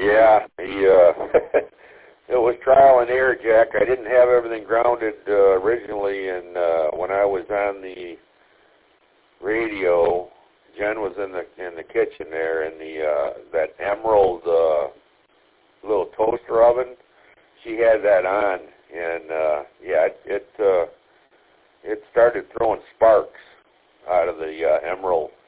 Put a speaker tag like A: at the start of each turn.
A: Yeah, it was trial and error, Jack. I didn't have everything grounded originally, and when I was on the radio, Jen was in the kitchen there, and that Emerald little toaster oven, she had that on, and it started throwing sparks out of the Emerald